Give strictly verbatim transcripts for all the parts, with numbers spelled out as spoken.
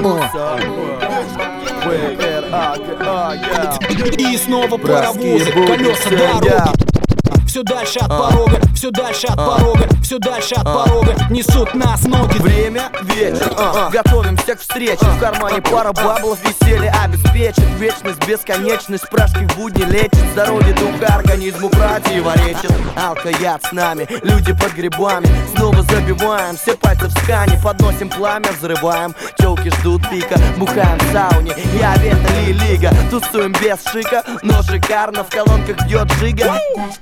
И снова паровозы, колеса дороги. Все дальше от порога, все дальше от порога, все дальше от порога несут нас ноги. Время вечер, а, готовимся к встрече. В кармане пара баблов, веселье обеспечит. Вечность, бесконечность, пражских будней лечит. Здоровье духа, организму противоречит. Алкояд с нами, люди под грибами. Снова забиваем, все пальцы в скане. Подносим пламя, взрываем. Телки ждут пика, бухаем в сауне. Я Вета Лига, тусуем без шика. Но шикарно, в колонках бьет жига.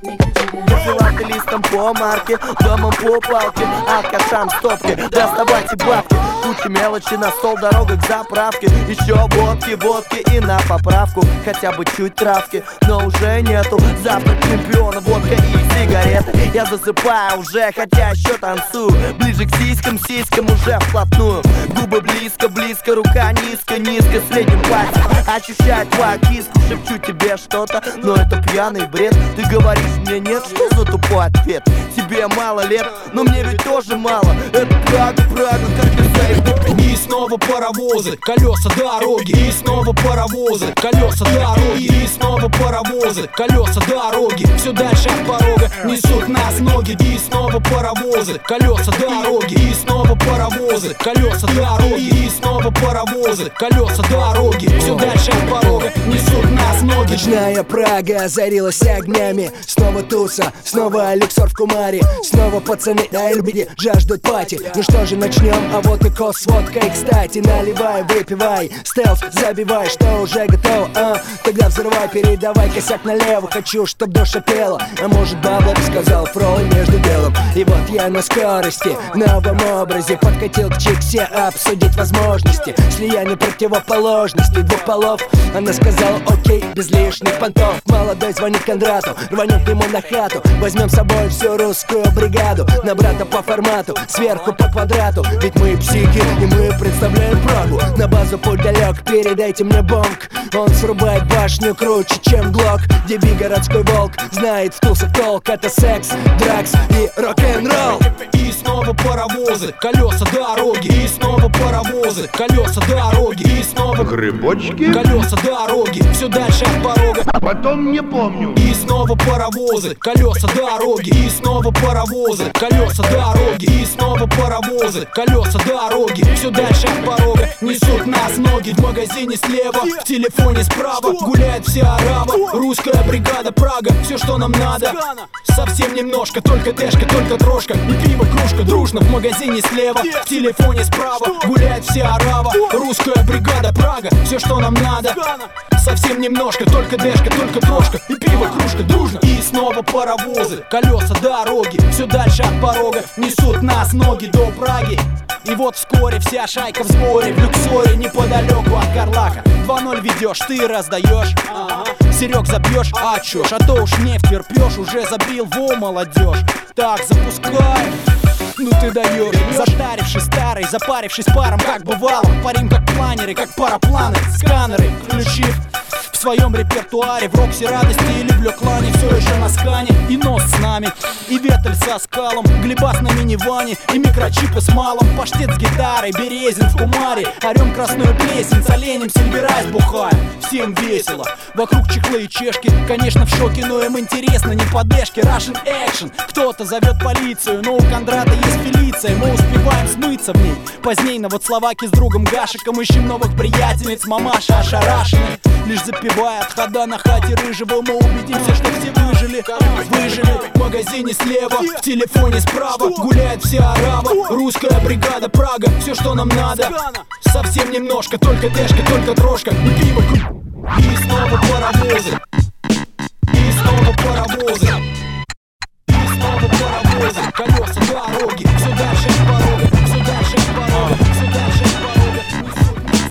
Филателистом по марке, домом по палке, алкашам стопки, доставайте бабки. Куча мелочи на стол, дорога к заправке. Еще водки, водки и на поправку. Хотя бы чуть травки, но уже нету. Завтрак чемпиона, водка и сигареты. Я засыпаю уже, хотя еще танцую. Ближе к сиськам, сиськам уже вплотную. Губы близко, близко, рука низко, низко. Средним пальцем ощущаю твою киску. Шепчу тебе что-то, но это пьяный бред. Ты говоришь мне нет, что за тупой ответ? Тебе мало лет, но мне ведь тоже мало. Это Прага, Прага, как ты заебал. И снова паровозы, колеса дороги. И снова паровозы, колеса дороги. И снова паровозы, колеса дороги. Все дальше от порога несут нас ноги. И снова паровозы, колеса дороги. И снова паровозы, колеса дороги. И снова паровозы, колеса дороги. Все дальше от порога несут нас ноги. Ночная Прага озарилась огнями. Снова туса, снова люксор в кумаре. Снова пацаны на Эльбиде жаждут пати. Ну что же, начнем, а вот и кос с водкой. Кстати, наливай, выпивай, стелс забивай, что уже готово, а? Тогда взрывай, передавай косяк налево. Хочу, чтоб душа пела, а может бабло, сказал Фрой между делом. И вот я на скорости, в новом образе подкатил к Чиксе обсудить возможности слияния противоположностей двух полов. Она сказала окей, без лишних понтов. Молодой звонит Кондрату, рванем к нему на хату. Возьмем с собой всю русскую бригаду. На брата по формату, сверху по квадрату. Ведь мы психи, и мы представляем Прагу. На базу путь далек, передайте мне бонг. Он срубает башню круче, чем Глок. Деби городской волк, знает в тусах толк. Это секс, дракс и рок-н-ролл. И снова паровозы, колеса дороги. И снова паровозы, колеса дороги. И снова грибочки, колеса дороги. Все дальше от порога, потом не помню. И снова паровозы, колеса дороги. И снова паровозы, колеса дороги. И снова паровозы, колеса дороги. Все дальше от порога несут нас ноги. В магазине слева, в телефоне справа гуляет вся арава. Русская бригада, Прага, все, что нам надо. Совсем немножко, только тэшка, только трошка. И пиво, кружка, дружно. В магазине слева, в телефоне справа гуляет вся арава. Русская бригада, Прага, все, что нам надо. Совсем немножко, только дэшка, только трошка. И пиво, кружка, дружно. И снова паровозы, колеса дороги. Все дальше от порога несут нас ноги до Праги. И вот вскоре вся шайка в сборе в люксоре неподалеку от Карлака. два ноль ведешь, ты раздаешь, ага. Серег забьешь, а чё ж, а то уж не втерпешь. Уже забил, во, молодежь. Так, запускай. Ну ты даешь, затарившись старый, запарившись паром, как бывало. Парим как планеры, как парапланы, сканеры включив в своем репертуаре. В Роксе радости или в Леклане все еще на скане. И нос с нами, и ветель со скалом, Глебас на миниване, и микрочипы с малом. Паштет с гитарой, Березин в кумаре. Орем красную плесень, с оленем сельверайс бухаем. Всем весело, вокруг чехлы и чешки. Конечно в шоке, но им интересно, не подешки. Russian action, кто-то зовет полицию, но у Кондрата есть Фелиция. Мы успеваем смыться в ней поздней, но вот словаки с другом Гашиком ищем новых приятельниц. Мамаша ошарашены, лишь запивая от хода на хате рыжего. Мы убедимся, что все выжили, выжили. В магазине слева, в телефоне справа гуляет вся арава. Русская бригада, Прага, все, что нам надо. Совсем немножко, только тэшка, только трошка. И пиво, и снова паровозы. И снова паровозы. И снова паровозы, колеса дороги.